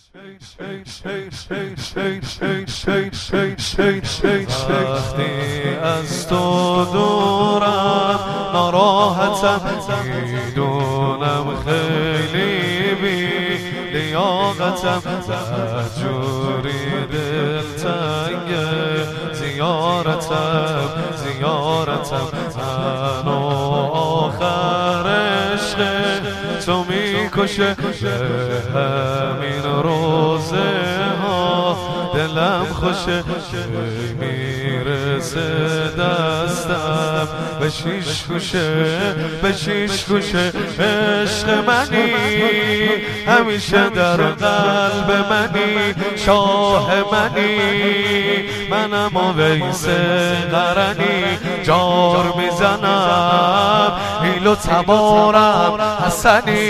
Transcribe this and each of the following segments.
وقتی از تو دورم ناراحتم، میدونم خیلی بی لیاقتم، جوری دلتنگه زیارتم من آخر عشق تو میکشه، همین روزه ها دلم خوشه، میرسه دستم به شیش گوشه عشق منی، همیشه در قلب منی، شاه منی، منم و ویس قرنی، جار میزنم ایل و تبارم حسنی،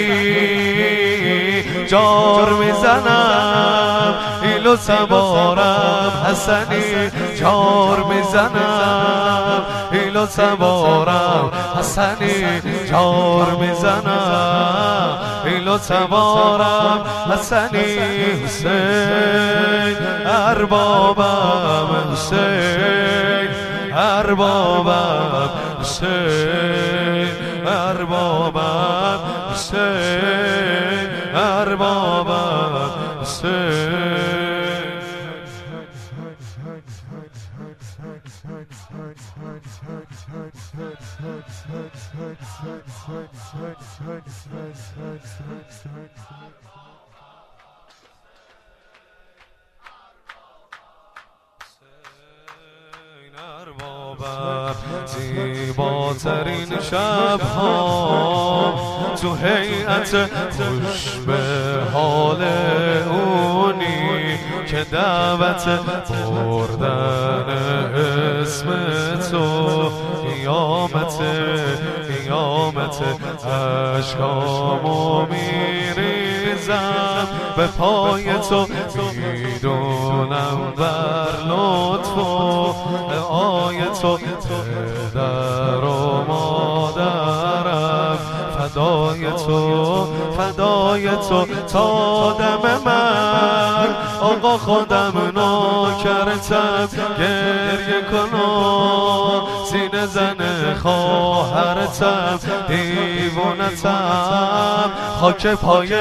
جار میزنم ایل و تبارم حسنی، جار میزنم ایل و تبارم حسنی، جار میزنم ایل و تبارم حسنی، حسین اربابم، حسین اربابم، حسین اربابم، حسین اربابم، حسین. زیباترین شبها تو هیئت خوش به حال اونی که دعوت بردن اسم تو قیامت اشکامو میریزم به پای تو، میدونم بر لطف و آی تو پدر و مادرم، فدای تو تا دم من، آقا خودم ناکرتم، گریه کنم سینه زن خواهرتم، دیوانتم خاک پای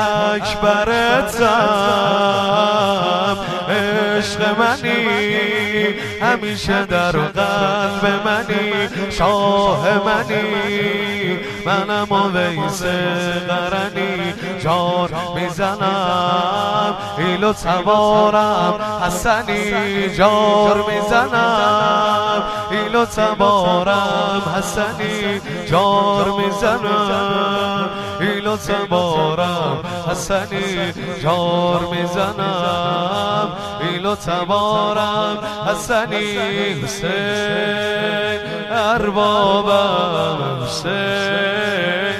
اکبرتم، عشق منی همیشه در قلب منی، شاه منی، منم و ویس قرنی، جار میزنم ایل و تبارم حسنی، جار میزنم ایل و تبارم حسنی، جار میزنم ایل و تبارم حسنی، جار میزنم ایل و تبارم حسنی، حسین اربابم، حسین.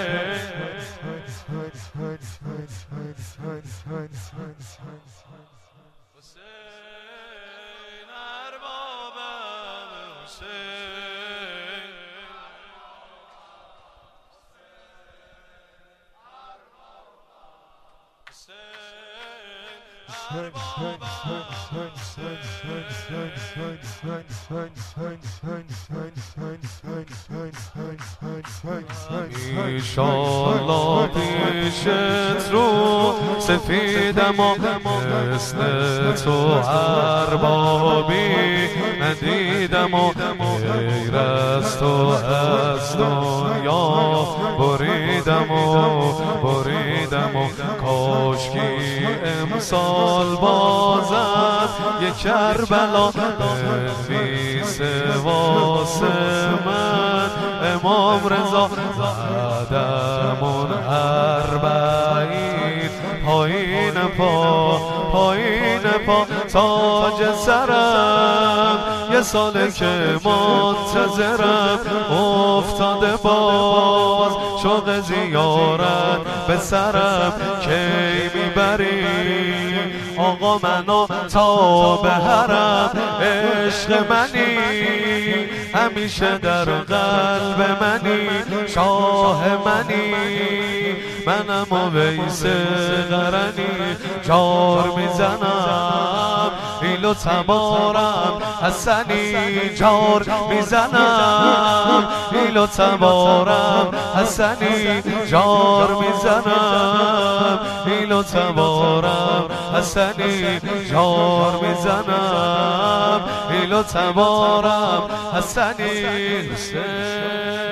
ایشالله پیشت رو سفیدم و مثل تو اربابی ندیدم و غیر از تو از دنیا بریدم و کاشکی امسال بازم یک کربلا بنویسه واسه من امام رضا بعدمون اربعین، پایین پا تاج سرم، یه ساله که منتظرم افتاده باز شوق زیارت به سرم، کی میبری آقا منو تا به حرم، عشق منی همیشه در قلب منی، شاه منی، منم و ویس قرنی جار میزنم ایلو تبارم حسنی جار میزنم ایلو تبارم حسنی جار میزنم ایلو تبارم حسنی جار میزنم ایلو تبارم حسنی حسین